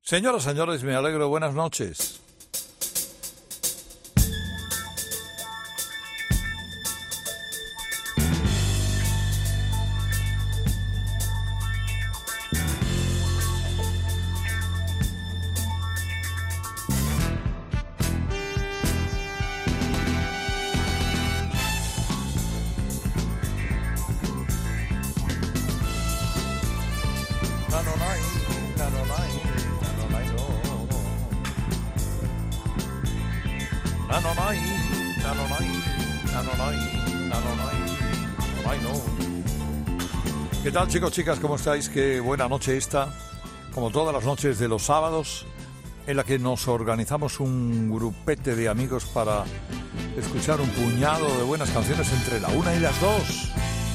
Señoras, señores, me alegro. Buenas noches. ¿Qué tal, chicos, chicas? ¿Cómo estáis? Qué buena noche esta, como todas las noches de los sábados, en la que nos organizamos un grupete de amigos para escuchar un puñado de buenas canciones entre la 1 y las 2.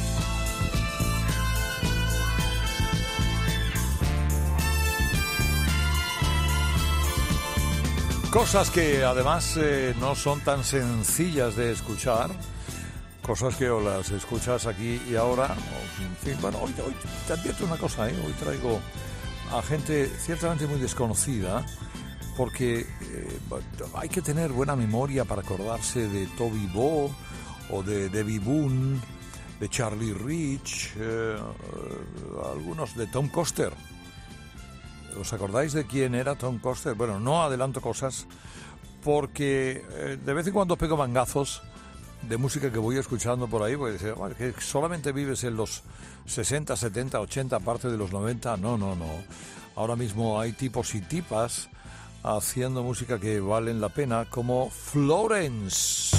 Cosas que además no son tan sencillas de escuchar. Cosas que o las escuchas aquí y ahora, o, en fin, bueno, hoy te advierto una cosa, hoy traigo a gente ciertamente muy desconocida, porque hay que tener buena memoria para acordarse de Toby Bo, o de Debbie Boone, de Charlie Rich, algunos de Tom Coster. ¿Os acordáis de quién era Tom Coster? Bueno, no adelanto cosas, porque de vez en cuando pego mangazos de música que voy escuchando por ahí, pues bueno, que solamente vives en los 60, 70, 80, parte de los 90. No. Ahora mismo hay tipos y tipas haciendo música que valen la pena, como Florence.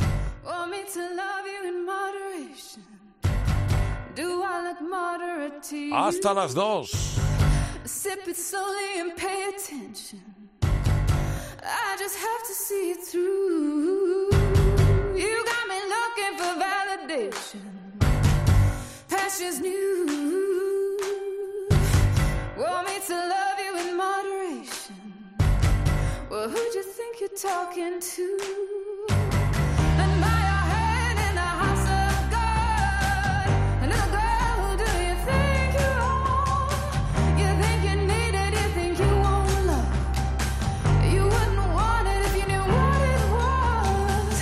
Hasta las 2. Sip it slowly and pay attention. I just have to see it through. You got me looking for validation. Passion's new. Want me to love you in moderation. Well, who'd you think you're talking to? And by your hand in the house of God. Little girl, who do you think you are? You think you need it, you think you want love. You wouldn't want it if you knew what it was.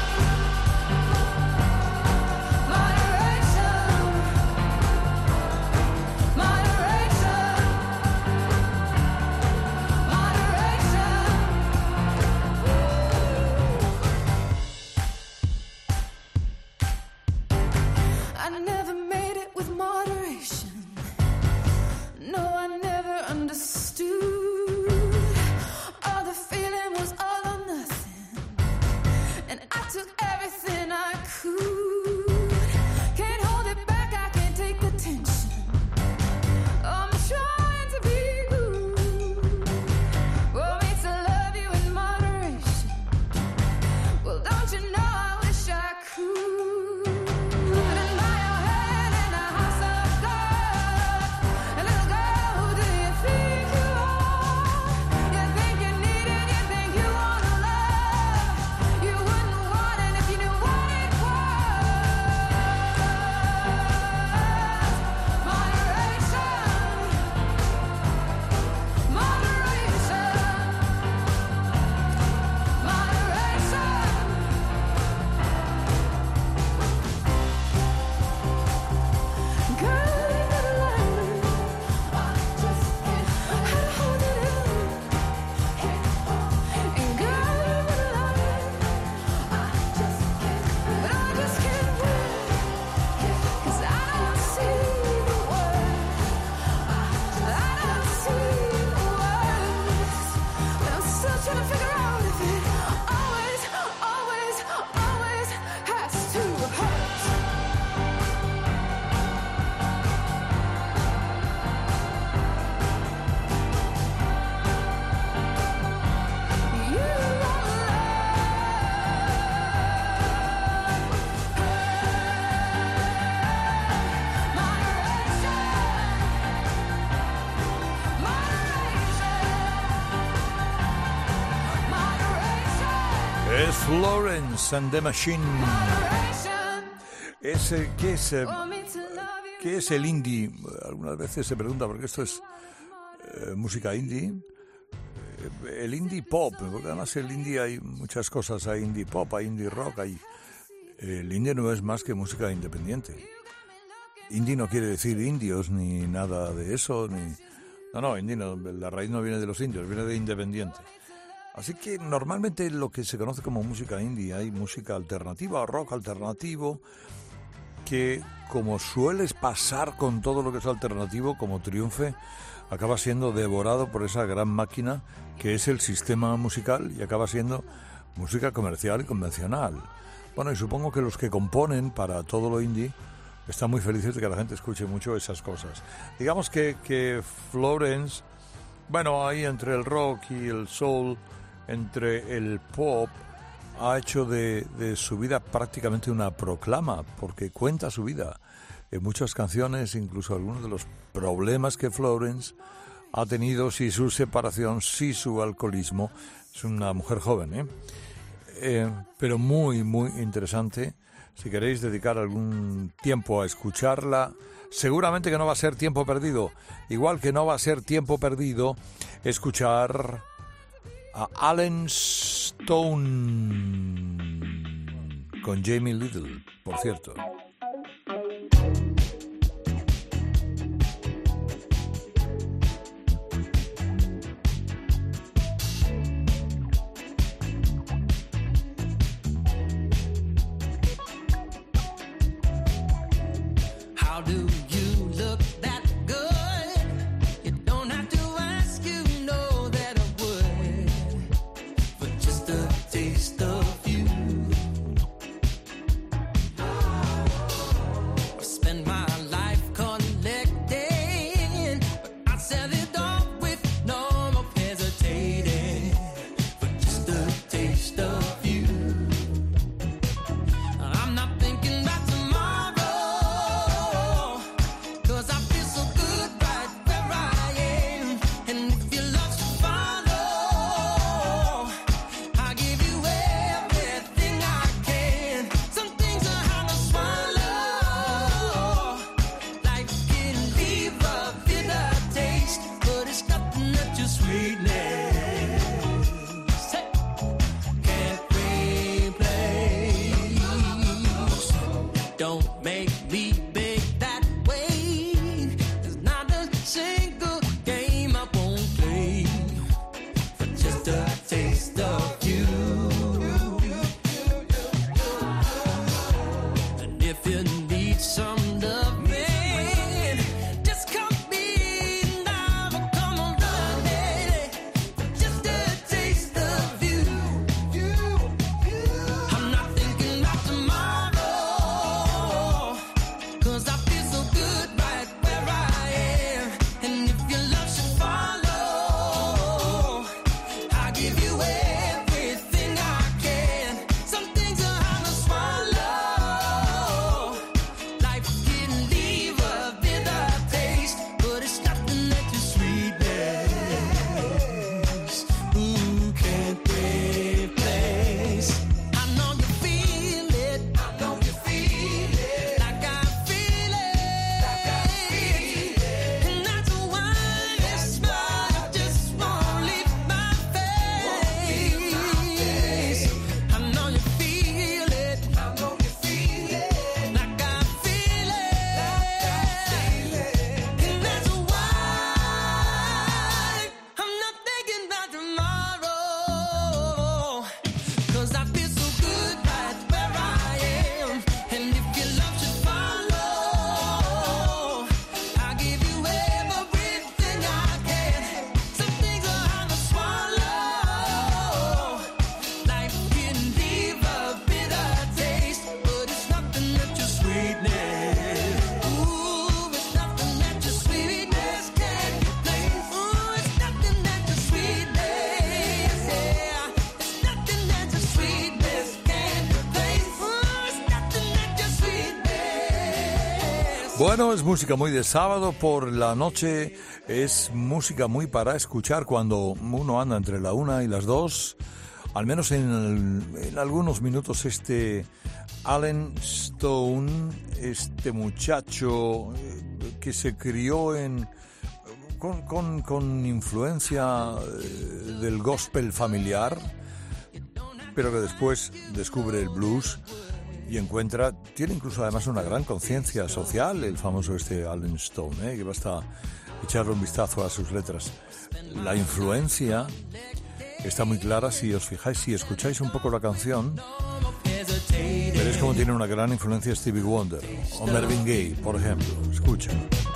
I never made it with moderation. No, I never understood. All the feeling was all or nothing, and I took everything I could. Can't hold it back, I can't take the tension. I'm trying to be good. Want me to love you in moderation. Well, don't you know I wish I could. Es Florence and the Machine. ¿Qué es el indie? Algunas veces se pregunta, porque esto es música indie. el indie pop, porque además el indie hay muchas cosas, hay indie pop, hay indie rock, el indie no es más que música independiente. Indie no quiere decir indios ni nada de eso, no, indie no, la raíz no viene de los indios, viene de independiente. Así que normalmente lo que se conoce como música indie, hay música alternativa o rock alternativo, que como suele pasar con todo lo que es alternativo, como triunfe, acaba siendo devorado por esa gran máquina que es el sistema musical y acaba siendo música comercial y convencional. Bueno, y supongo que los que componen para todo lo indie están muy felices de que la gente escuche mucho esas cosas. Digamos que Florence, bueno, ahí entre el rock y el soul, entre el pop, ha hecho de su vida prácticamente una proclama, porque cuenta su vida en muchas canciones, incluso algunos de los problemas que Florence ha tenido, si su separación, si su alcoholismo. Es una mujer joven, pero muy, muy interesante. Si queréis dedicar algún tiempo a escucharla, seguramente que no va a ser tiempo perdido. Igual que no va a ser tiempo perdido escuchar a Allen Stone con Jamie Little, por cierto. Bueno, es música muy de sábado por la noche, es música muy para escuchar cuando uno anda entre la 1 y las 2, al menos en algunos minutos. Allen Stone, este muchacho que se crió con influencia del gospel familiar, pero que después descubre el blues y tiene incluso además una gran conciencia social, el famoso Allen Stone, que basta echarle un vistazo a sus letras. La influencia está muy clara si os fijáis, si escucháis un poco la canción, veréis cómo tiene una gran influencia Stevie Wonder o Marvin Gaye, por ejemplo. Escucha.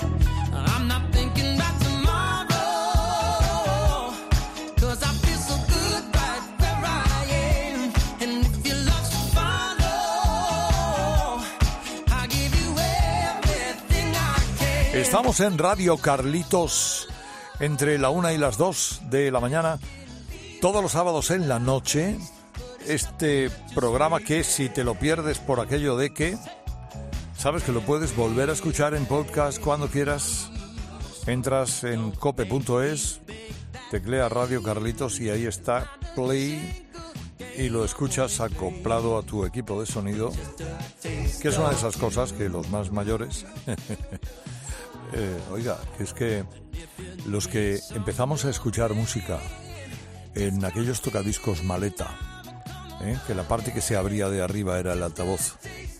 Estamos en Radio Carlitos entre la 1 y las 2 de la mañana, todos los sábados en la noche. Este programa que, si te lo pierdes por aquello de que, sabes que lo puedes volver a escuchar en podcast cuando quieras. Entras en cope.es, tecleas Radio Carlitos y ahí está Play y lo escuchas acoplado a tu equipo de sonido, que es una de esas cosas que los más mayores... oiga, es que los que empezamos a escuchar música en aquellos tocadiscos maleta, que la parte que se abría de arriba era el altavoz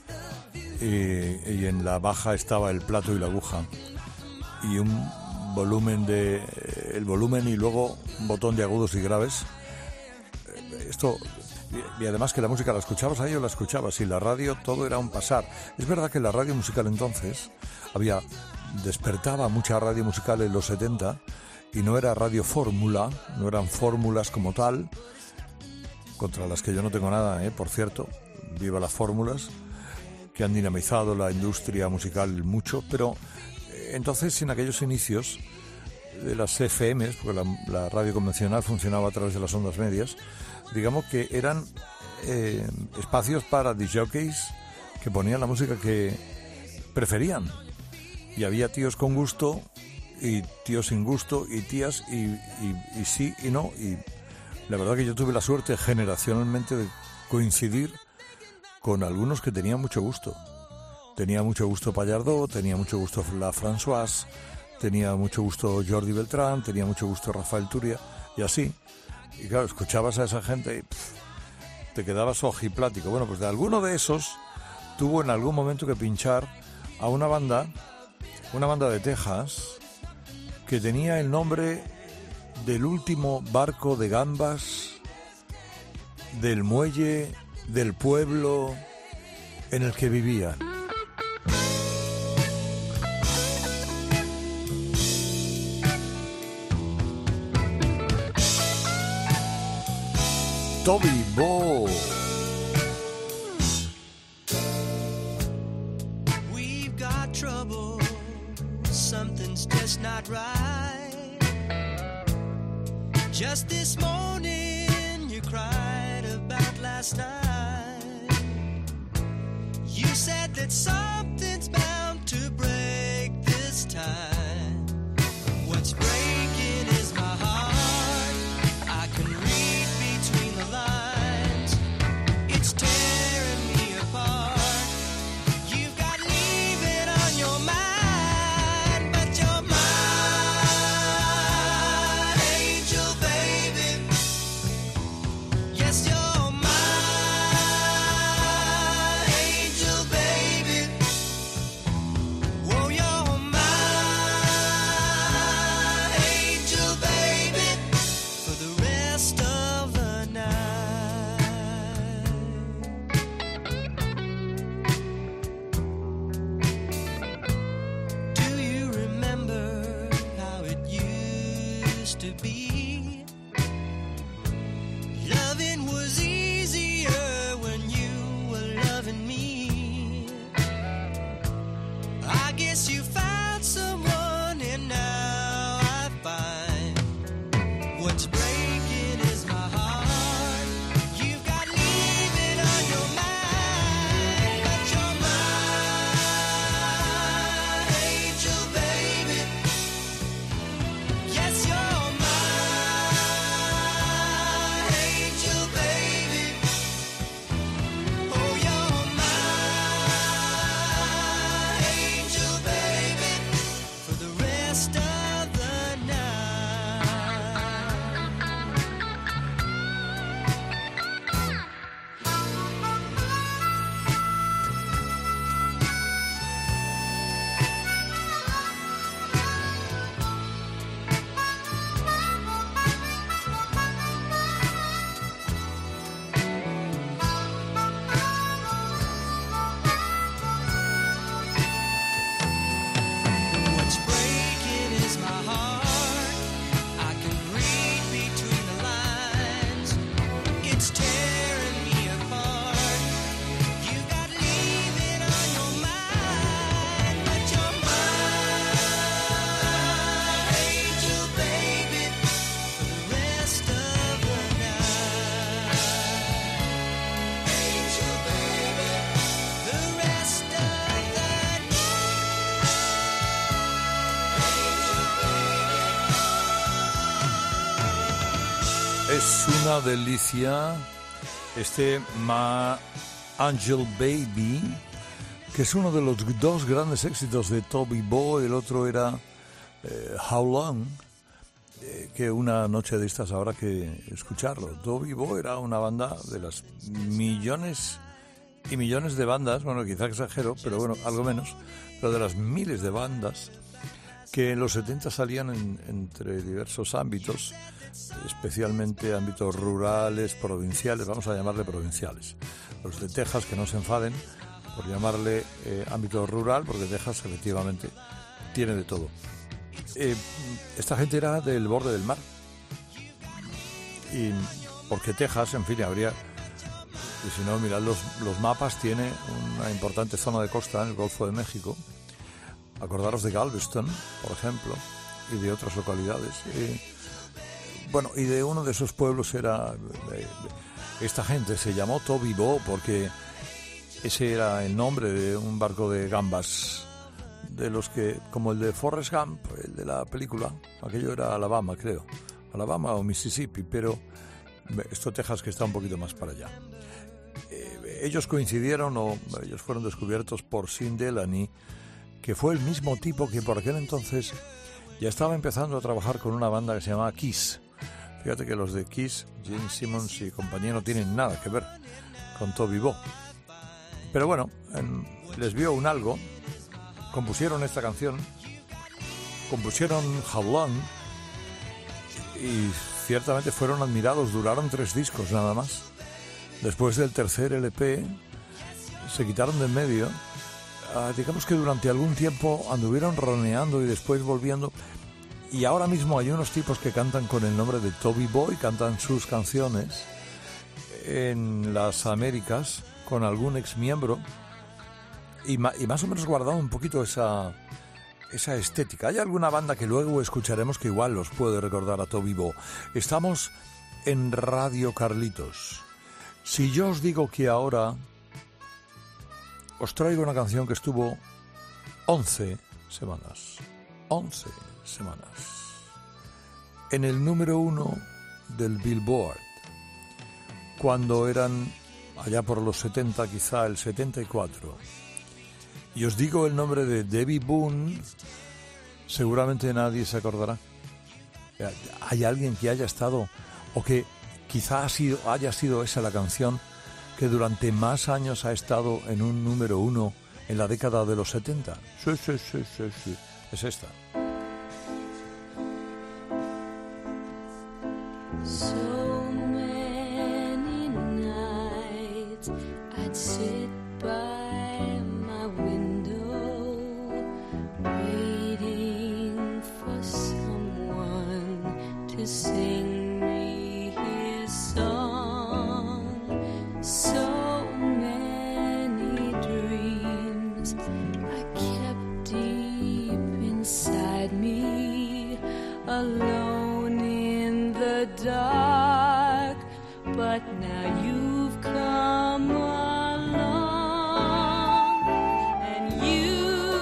y en la baja estaba el plato y la aguja y un volumen el volumen y luego un botón de agudos y graves, esto, y además que la música la escuchabas ahí o la escuchabas, y la radio todo era un pasar. Es verdad que la radio musical entonces despertaba mucha radio musical en los 70 y no era radio fórmula, no eran fórmulas como tal, contra las que yo no tengo nada, por cierto, viva las fórmulas, que han dinamizado la industria musical mucho, pero entonces en aquellos inicios de las FMs, porque la radio convencional funcionaba a través de las ondas medias, digamos que eran espacios para discjockeys que ponían la música que preferían. Y había tíos con gusto y tíos sin gusto y tías y sí y no. Y la verdad que yo tuve la suerte generacionalmente de coincidir con algunos que tenían mucho gusto. Tenía mucho gusto Pallardó, tenía mucho gusto La Françoise, tenía mucho gusto Jordi Beltrán, tenía mucho gusto Rafael Turia y así. Y claro, escuchabas a esa gente y te quedabas ojiplático. Bueno, pues de alguno de esos tuvo en algún momento que pinchar a una banda de Texas que tenía el nombre del último barco de gambas del muelle del pueblo en el que vivían. Toby Bo. We've got trouble. Something's just not right. Just this morning you cried about last night. You said that something's bound to break this time. What's breaking is my heart. I can read between the lines. It's tearing me apart. You've got leaving on your mind. Es una delicia este My Angel Baby, que es uno de los dos grandes éxitos de Toby Bo. El otro era How Long, que una noche de estas habrá que escucharlo. Toby Bo era una banda de las millones y millones de bandas, bueno, quizá exagero, pero bueno, algo menos, pero de las miles de bandas que en los 70 salían entre diversos ámbitos, especialmente ámbitos rurales, provinciales, vamos a llamarle provinciales. Los de Texas, que no se enfaden por llamarle ámbito rural, porque Texas efectivamente tiene de todo. Esta gente era del borde del mar, y porque Texas, en fin, habría, y si no, mirad los mapas, tiene una importante zona de costa en el Golfo de México. Acordaros de Galveston, por ejemplo, y de otras localidades. Bueno, y de uno de esos pueblos era... esta gente se llamó Toby Bo porque ese era el nombre de un barco de gambas, de los que, como el de Forrest Gump, el de la película, aquello era Alabama, creo. Alabama o Mississippi, pero esto Texas, que está un poquito más para allá. Ellos coincidieron, o ellos fueron descubiertos por Sean Delaney, que fue el mismo tipo que por aquel entonces ya estaba empezando a trabajar con una banda que se llamaba Kiss. Fíjate que los de Kiss, Gene Simmons y compañía, no tienen nada que ver con Toby Bo. Pero bueno, les vio un algo, compusieron esta canción, compusieron How Long, y ciertamente fueron admirados. Duraron 3 discos nada más. Después del tercer LP se quitaron de en medio. Digamos que durante algún tiempo anduvieron roneando y después volviendo, y ahora mismo hay unos tipos que cantan con el nombre de Toby Bo y cantan sus canciones en las Américas con algún ex miembro, y más o menos guardado un poquito esa estética. Hay alguna banda que luego escucharemos que igual los puede recordar a Toby Bo. Estamos en Radio Carlitos. Si yo os digo que ahora os traigo una canción que estuvo 11 semanas en el número 1 del Billboard, cuando eran allá por los 70, quizá el 74, y os digo el nombre de Debbie Boone, seguramente nadie se acordará. ¿Hay alguien que haya estado, o que quizá haya sido esa la canción que durante más años ha estado en un número 1 en la década de los 70? Sí, es esta. So many nights I'd sit by my window waiting for someone to sing me his song. So many dreams I kept deep inside me, alone in the dark, but now you've come along, and you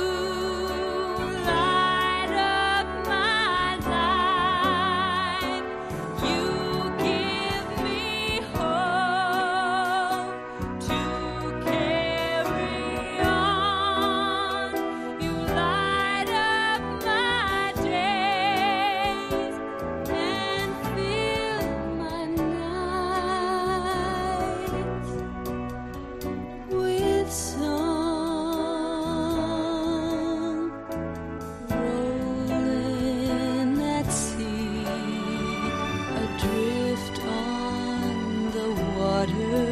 light up my life. You give me hope to carry on. You light up my days and fill my nights with song. Rolling at sea, adrift on the water.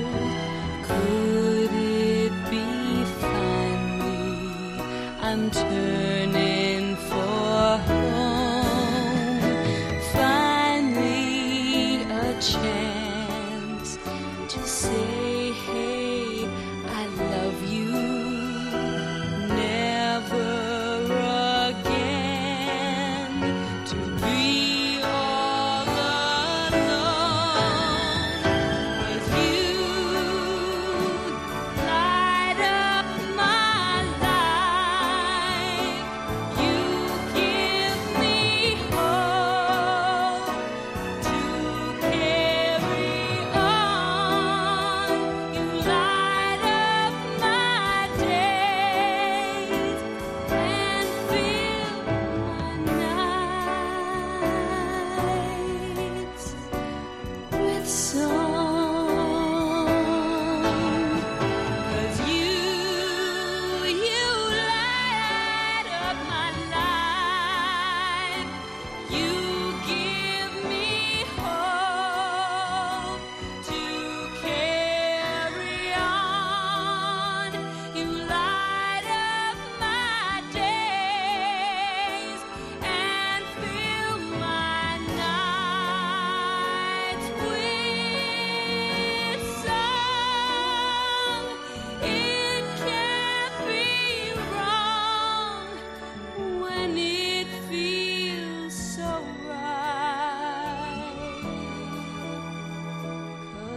Could it be finally I'm turning for home? Finally a chance to say, hey, I love you. Never again to be all alone with you.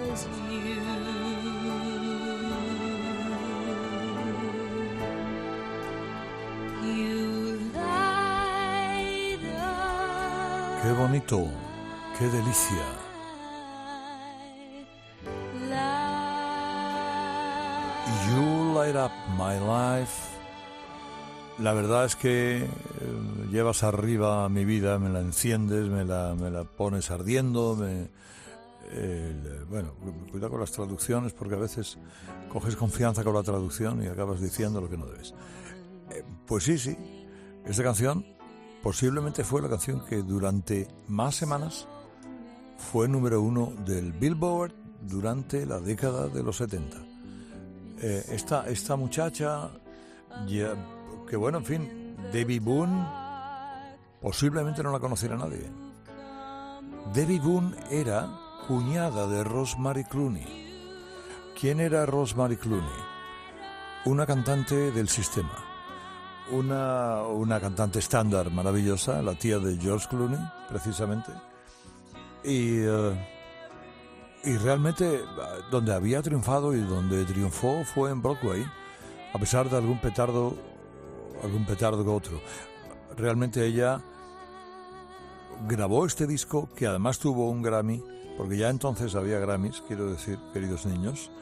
was you. You light up. Qué bonito, qué delicia. You light up my life. La verdad es que llevas arriba mi vida, me la enciendes, me la pones ardiendo, bueno, cuidado con las traducciones porque a veces coges confianza con la traducción y acabas diciendo lo que no debes. Pues sí, esta canción posiblemente fue la canción que durante más semanas fue número 1 del Billboard durante la década de los 70. Esta muchacha, ya, que bueno, en fin, Debbie Boone, posiblemente no la conociera nadie. Debbie Boone era cuñada de Rosemary Clooney. ¿Quién era Rosemary Clooney? Una cantante del sistema. Una cantante estándar maravillosa, la tía de George Clooney, precisamente. Y realmente donde había triunfado y donde triunfó fue en Broadway, a pesar de algún petardo que otro. Realmente ella grabó este disco, que además tuvo un Grammy, porque ya entonces había Grammys, quiero decir, queridos niños.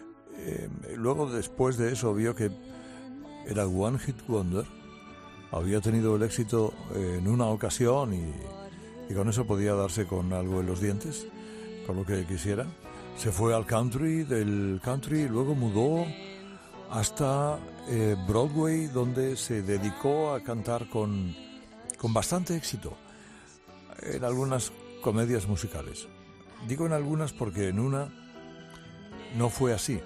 Luego, después de eso, vio que era One Hit Wonder, había tenido el éxito en una ocasión y con eso podía darse con algo en los dientes, con lo que quisiera. Se fue al country, del country luego mudó hasta Broadway, donde se dedicó a cantar con bastante éxito en algunas comedias musicales. Digo en algunas porque en una no fue así.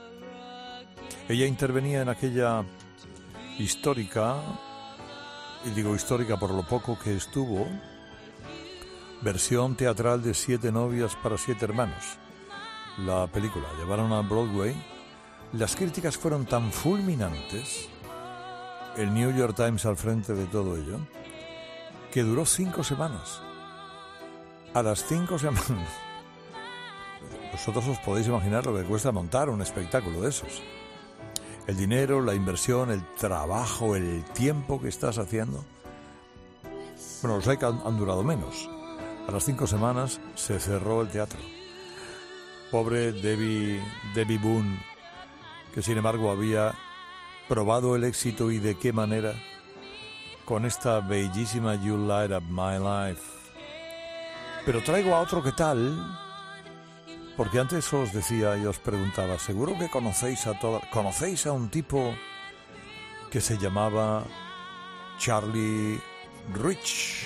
Ella intervenía en aquella histórica, y digo histórica por lo poco que estuvo, versión teatral de 7 novias para 7 hermanos. La película llevaron a Broadway. Las críticas fueron tan fulminantes, el New York Times al frente de todo ello, que duró 5 semanas. A las 5 semanas, vosotros os podéis imaginar lo que cuesta montar un espectáculo de esos. El dinero, la inversión, el trabajo, el tiempo que estás haciendo. Bueno, los hay que han durado menos. A las 5 semanas se cerró el teatro. Pobre Debbie Boone, que sin embargo había probado el éxito, y de qué manera, con esta bellísima You Light Up My Life. Pero traigo a otro que tal, porque antes os decía y os preguntaba, seguro que conocéis a un tipo que se llamaba Charlie Rich.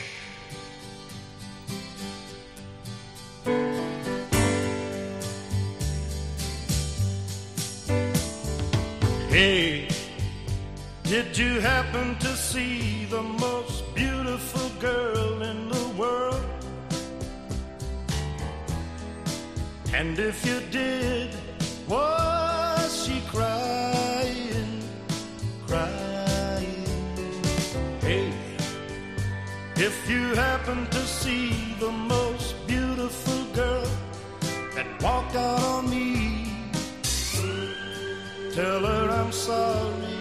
Hey, did you happen to see the most beautiful girl in the world? And if you did, was she crying, crying? Hey, if you happen to see the most beautiful girl that walked out on me, tell her I'm sorry.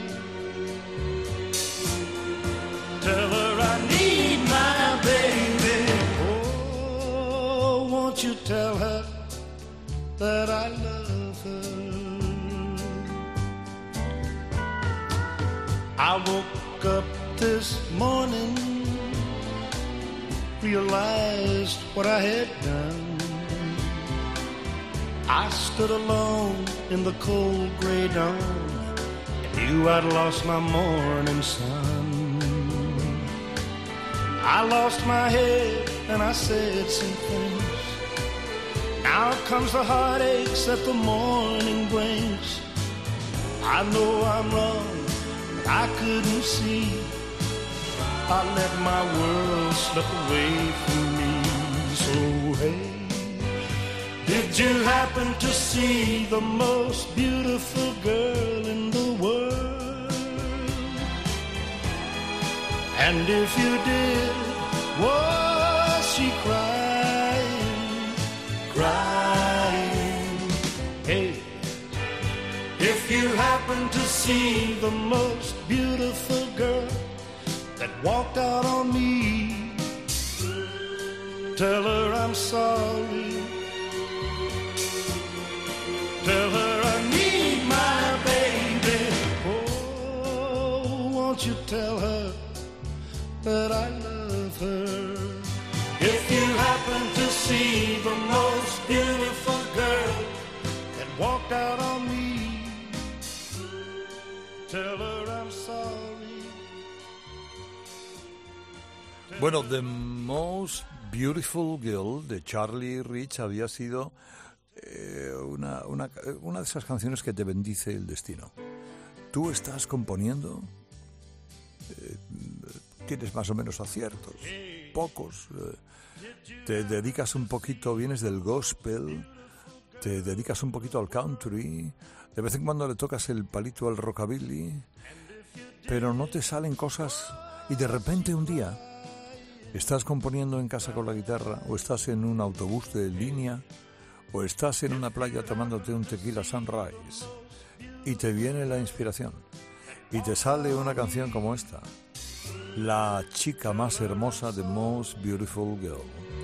Tell her I need my baby. Oh, won't you tell her that I love her? I woke up this morning, realized what I had done. I stood alone in the cold gray dawn and knew I'd lost my morning sun. I lost my head and I said some things. Now comes the heartaches that the morning brings. I know I'm wrong, but I couldn't see. I let my world slip away from me. So hey, did you happen to see the most beautiful girl in the world? And if you did, was she crying, crying? happen to see the most beautiful girl that walked out on me, tell her I'm sorry. Tell her I need my baby. Oh, won't you tell her that I love her? If you happen to see the most beautiful girl that walked out on me, tell her I'm sorry. Bueno, The Most Beautiful Girl de Charlie Rich había sido una de esas canciones que te bendice el destino. Tú estás componiendo, tienes más o menos aciertos, pocos, te dedicas un poquito, vienes del gospel, te dedicas un poquito al country, de vez en cuando le tocas el palito al rockabilly, pero no te salen cosas y de repente un día estás componiendo en casa con la guitarra, o estás en un autobús de línea, o estás en una playa tomándote un tequila sunrise y te viene la inspiración y te sale una canción como esta, La chica más hermosa, The Most Beautiful Girl.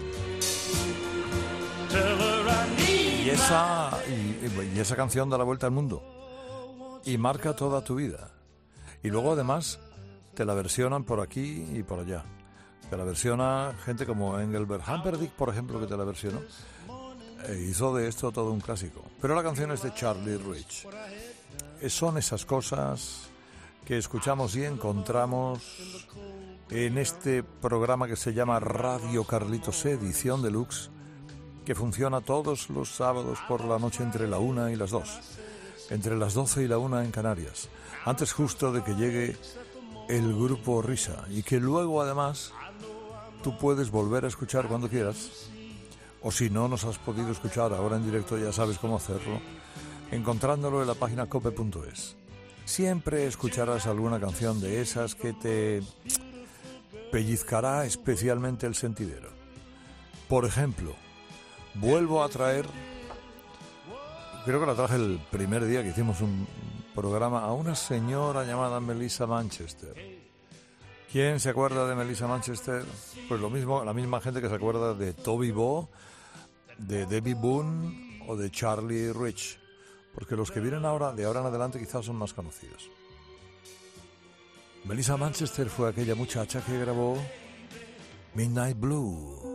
Y esa canción da la vuelta al mundo y marca toda tu vida. Y luego además te la versionan por aquí y por allá. Te la versiona gente como Engelbert Humperdinck, por ejemplo, que te la versionó. Hizo de esto todo un clásico. Pero la canción es de Charlie Rich. Son esas cosas que escuchamos y encontramos en este programa que se llama Radio Carlitos, edición deluxe, que funciona todos los sábados por la noche entre la 1 y las 2, entre las 12 y la 1 en Canarias, antes justo de que llegue el grupo Risa, y que luego además tú puedes volver a escuchar cuando quieras. O si no nos has podido escuchar ahora en directo, ya sabes cómo hacerlo, encontrándolo en la página cope.es. Siempre escucharás alguna canción de esas que te pellizcará especialmente el sentidero. Por ejemplo, vuelvo a traer, creo que la traje el primer día que hicimos un programa, a una señora llamada Melissa Manchester. ¿Quién se acuerda de Melissa Manchester? Pues lo mismo, la misma gente que se acuerda de Toby Bo, de Debbie Boone o de Charlie Rich, porque los que vienen ahora, de ahora en adelante, quizás son más conocidos. Melissa Manchester fue aquella muchacha que grabó Midnight Blue.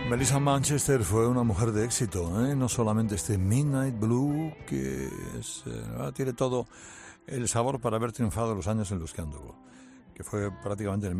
Melissa Manchester fue una mujer de éxito, ¿eh? No solamente este Midnight Blue, que tiene todo el sabor para haber triunfado los años en los que anduvo, que fue prácticamente en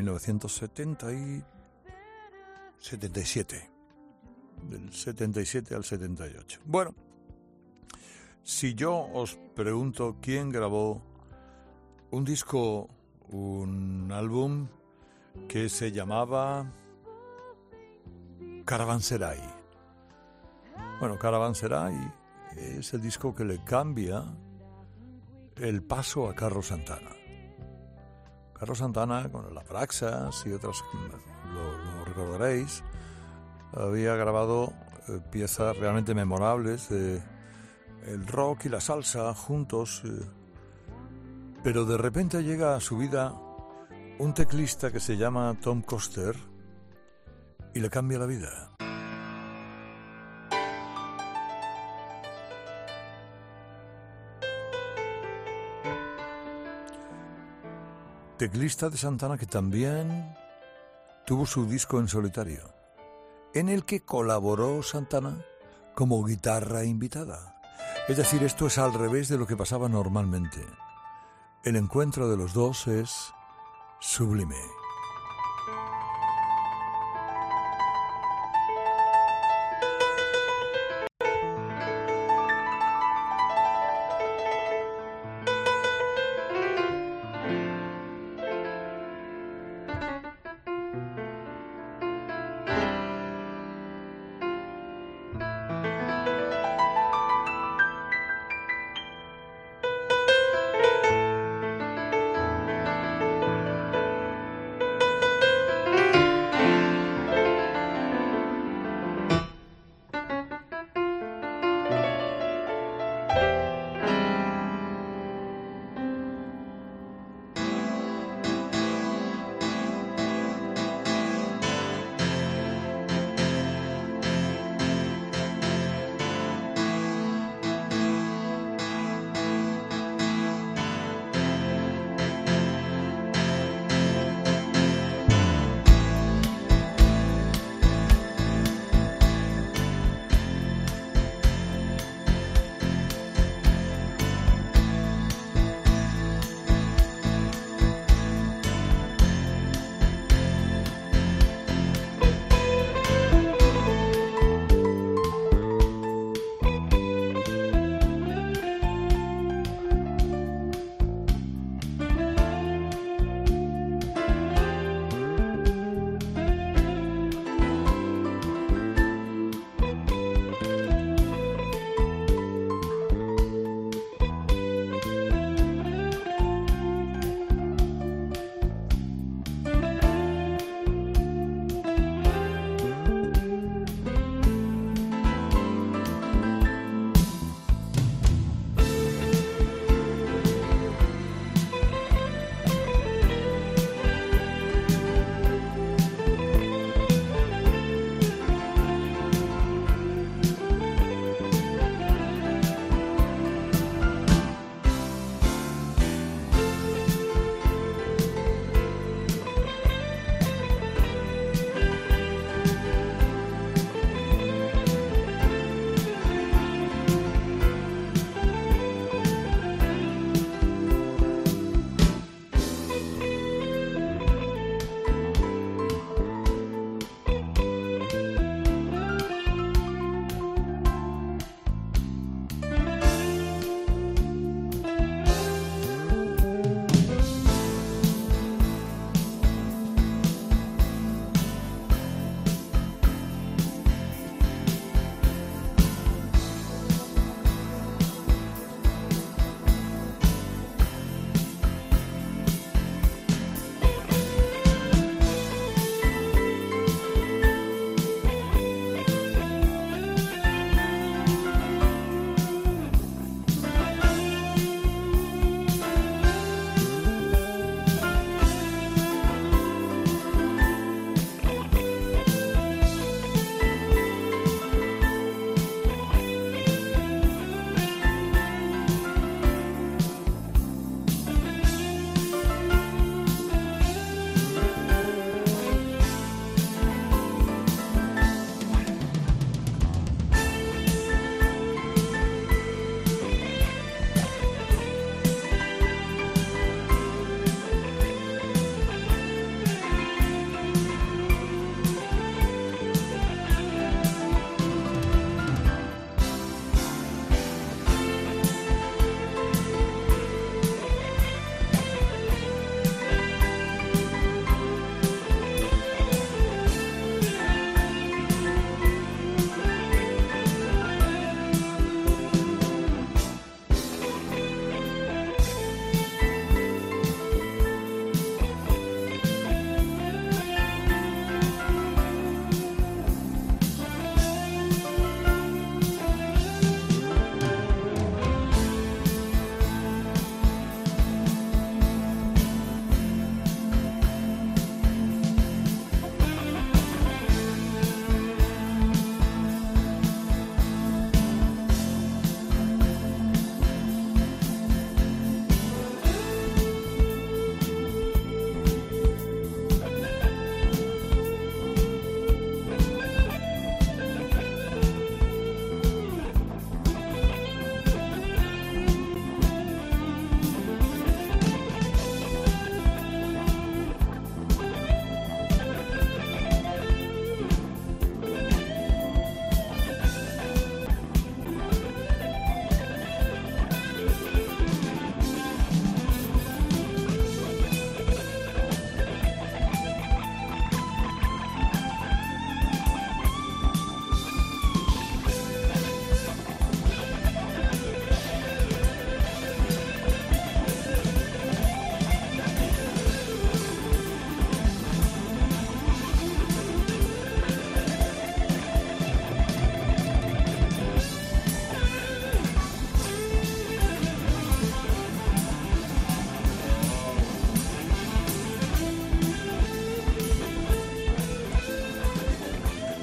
1977, del 77 al 78. Bueno, si yo os pregunto quién grabó un disco, un álbum que se llamaba Caravanserai. Bueno, Caravanserai es el disco que le cambia el paso a Carlos Santana. Carlos Santana, con el Abraxas y otras, lo recordaréis, había grabado piezas realmente memorables de el rock y la salsa juntos, pero de repente llega a su vida un teclista que se llama Tom Coster y le cambia la vida. Teclista de Santana que también tuvo su disco en solitario, en el que colaboró Santana como guitarra invitada. Es decir, esto es al revés de lo que pasaba normalmente. El encuentro de los dos es sublime.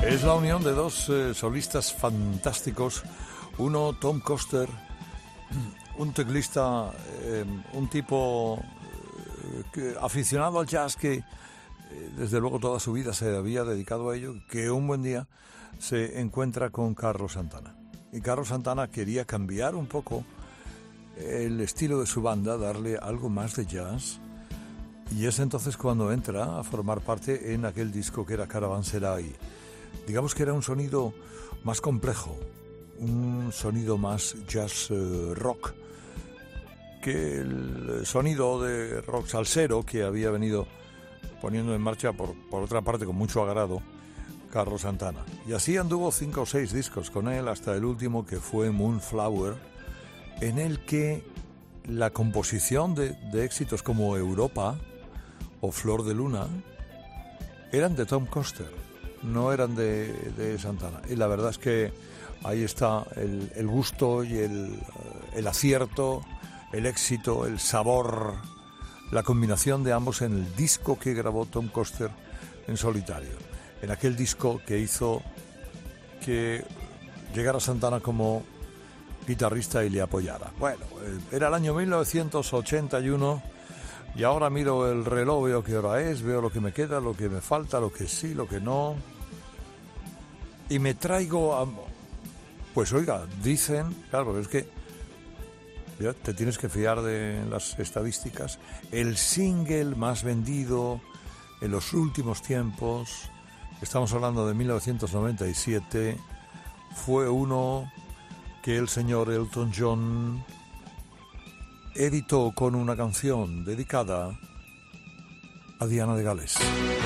Es la unión de dos solistas fantásticos. Uno, Tom Coster, un teclista, un tipo aficionado al jazz que desde luego toda su vida se había dedicado a ello, que un buen día se encuentra con Carlos Santana. Y Carlos Santana quería cambiar un poco el estilo de su banda, darle algo más de jazz. Y es entonces cuando entra a formar parte en aquel disco que era Caravanserai. Digamos que era un sonido más complejo, un sonido más jazz rock que el sonido de rock salsero que había venido poniendo en marcha por otra parte con mucho agrado Carlos Santana. Y así anduvo 5 o 6 discos con él hasta el último, que fue Moonflower, en el que la composición de éxitos como Europa o Flor de Luna eran de Tom Coster, no eran de Santana. Y la verdad es que ahí está el gusto y el acierto, el éxito, el sabor, la combinación de ambos en el disco que grabó Tom Coster en solitario, en aquel disco que hizo que llegara Santana como guitarrista y le apoyara. Bueno, era el año 1981 y ahora miro el reloj, veo qué hora es, veo lo que me queda, lo que me falta, lo que sí, lo que no, y me traigo pues oiga, dicen, claro, porque es que ya te tienes que fiar de las estadísticas, el single más vendido en los últimos tiempos, estamos hablando de 1997, fue uno que el señor Elton John editó con una canción dedicada a Diana de Gales.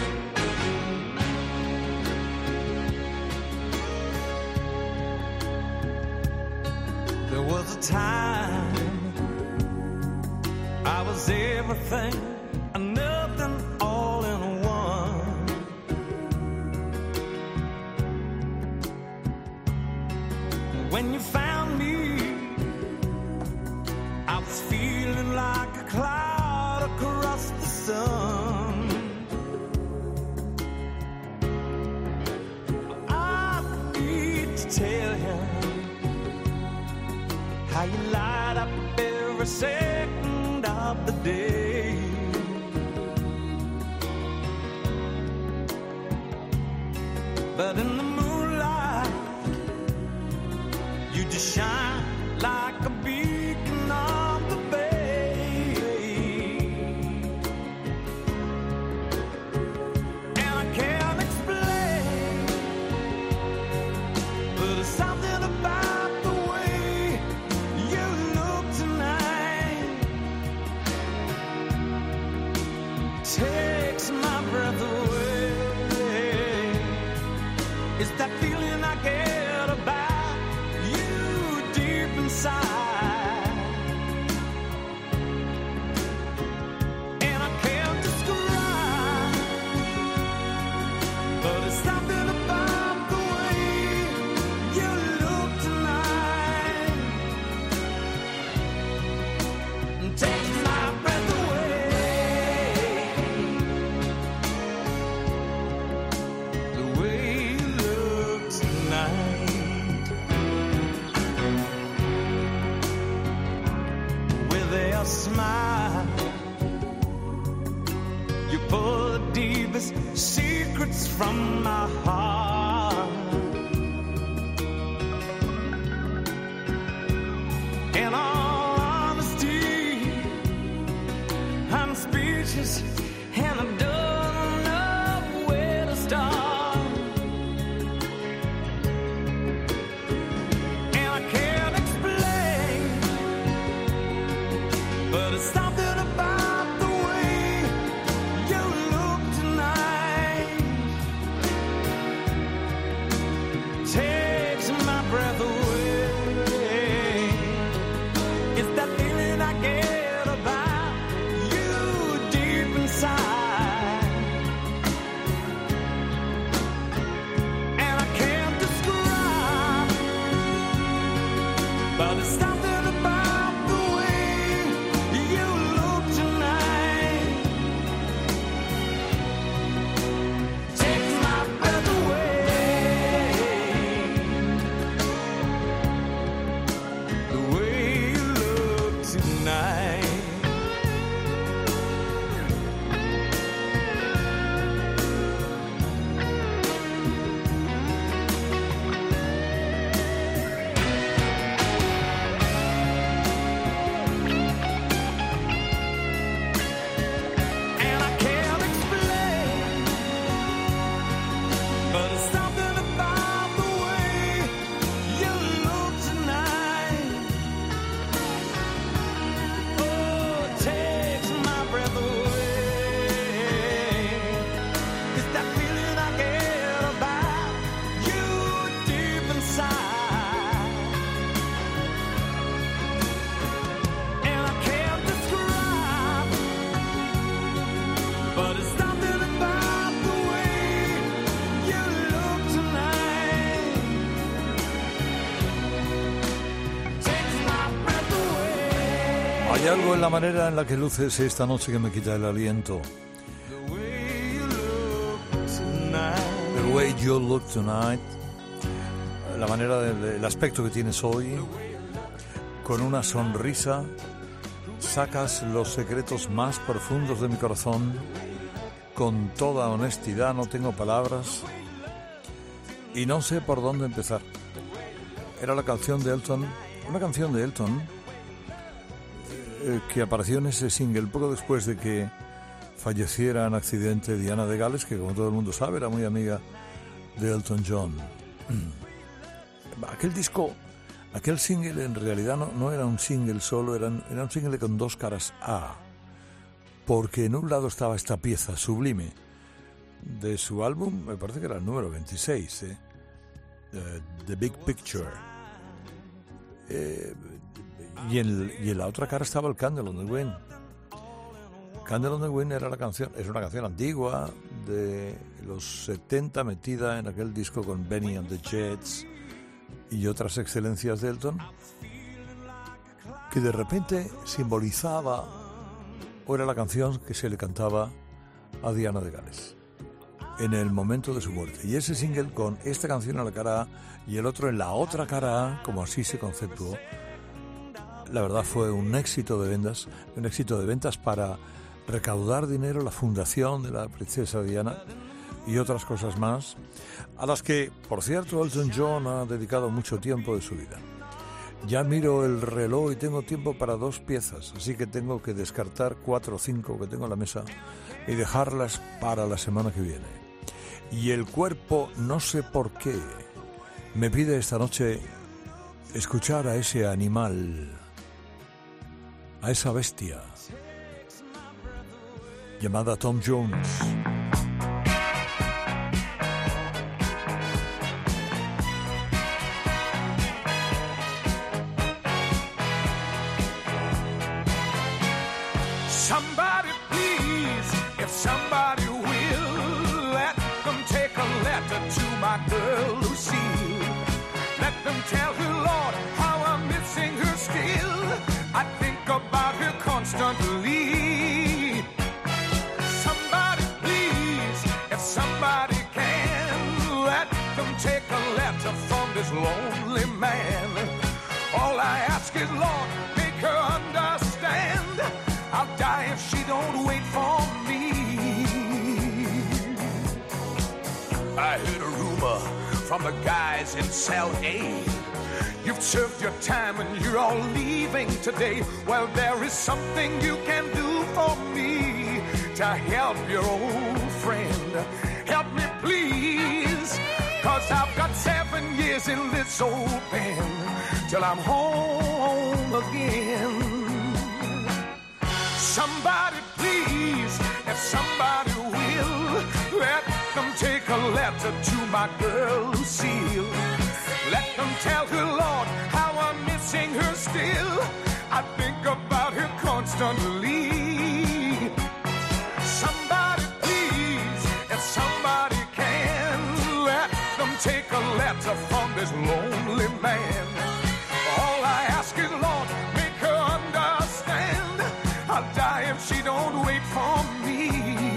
There was a time I was everything and nothing all in one. When you found me, I was feeling like a cloud across the sun. I need to tell you how you light up every second of the day. But in the moonlight, you just shine like a beacon on the bay. And I can't explain, but there's something about the way you look tonight takes my breath away. It's that feeling I get about you deep inside, and I can't describe, but it's something about the way you look tonight and takes my breath away. The way you look tonight, with a smile, you pull the deepest secrets from my heart. In all honesty, I'm speechless and I don't know where to start. And I can't explain, but it's something about the way you look tonight Hay algo en la manera en la que luces esta noche que me quita el aliento. The way you look tonight. La manera del aspecto que tienes hoy. Con una sonrisa sacas los secretos más profundos de mi corazón. Con toda honestidad, no tengo palabras y no sé por dónde empezar. Era la canción de Elton, una canción de Elton que apareció en ese single poco después de que falleciera en accidente Diana de Gales, que como todo el mundo sabe era muy amiga de Elton John. Aquel disco, aquel single en realidad no era un single solo, era un single con dos caras A, porque en un lado estaba esta pieza sublime de su álbum, me parece que era el número 26, The Big Picture, y en la otra cara estaba el Candle on the Wind. Candle on the Wind era es una canción antigua de los 70, metida en aquel disco con Benny and the Jets y otras excelencias de Elton, que de repente simbolizaba, o era la canción que se le cantaba a Diana de Gales en el momento de su muerte. Y ese single con esta canción en la cara A y el otro en la otra cara A, como así se conceptuó, la verdad fue un éxito de ventas para recaudar dinero, la fundación de la princesa Diana y otras cosas más, a las que, por cierto, Elton John ha dedicado mucho tiempo de su vida. Ya miro el reloj y tengo tiempo para 2 piezas, así que tengo que descartar 4 o 5 que tengo en la mesa y dejarlas para la semana que viene. Y el cuerpo, no sé por qué, me pide esta noche escuchar a ese animal, a esa bestia llamada Tom Jones. Somebody please, if somebody will, let them take a letter to my girl Lucille. Let them tell her, Lord, how I'm missing her still. I think about her constantly. Somebody please, if somebody can, let them take a letter from this lonely man. All I ask is, Lord, make her understand. I'll die if she don't wait for me. I heard a rumor from the guys in cell A. You've served your time and you're all leaving today. Well, there is something you can do for me to help your old friend. Help me, please, 'cause I've got 7 years in this old pen till I'm home again. Somebody please, if somebody will, let them take a letter to my girl Lucille. Let them tell her, Lord, how I'm missing her still. I think about her constantly. Somebody please, if somebody can, let them take a letter from this lonely man. All I ask is, Lord, make her understand. I'll die if she don't wait for me.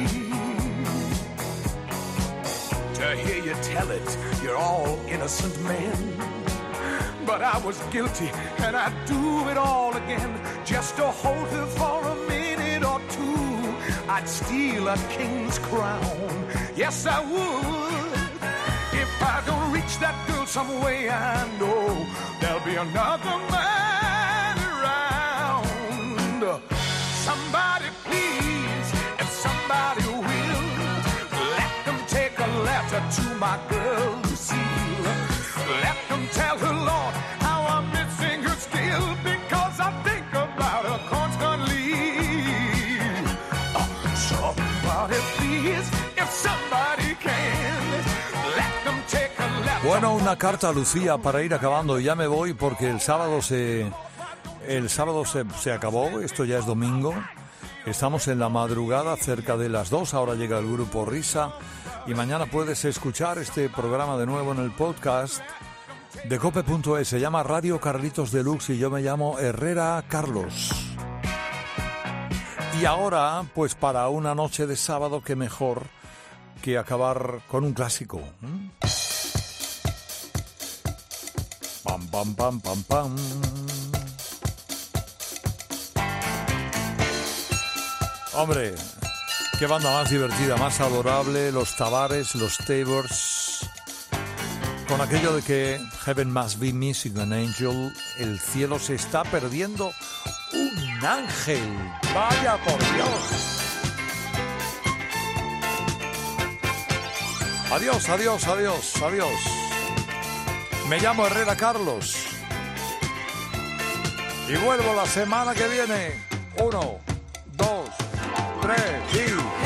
To hear you tell it, you're all innocent men. But I was guilty and I'd do it all again. Just to hold her for a minute or two, I'd steal a king's crown. Yes, I would. If I don't reach that girl some way, I know there'll be another man around. Somebody please, if somebody will, let them take a letter to my girl Lucille. Let them tell her, Lord, how I'm missing her still, because I think about her constantly. Somebody please, if somebody can, let them take a letter. Bueno, una carta a Lucía para ir acabando, y ya me voy porque el sábado se acabó, esto ya es domingo, estamos en la madrugada cerca de las 2, ahora llega el grupo Risa y mañana puedes escuchar este programa de nuevo en el podcast de cope.es, se llama Radio Carlitos Deluxe y yo me llamo Herrera Carlos. Y ahora, pues para una noche de sábado, qué mejor que acabar con un clásico. Pam, pam, pam, pam, pam. Hombre, qué banda más divertida, más adorable, los Tavares, los Tabors, con aquello de que Heaven must be missing an angel, el cielo se está perdiendo un ángel. ¡Vaya por Dios! Adiós, adiós, adiós, adiós. Me llamo Herrera Carlos y vuelvo la semana que viene. 1, 2, 3 y...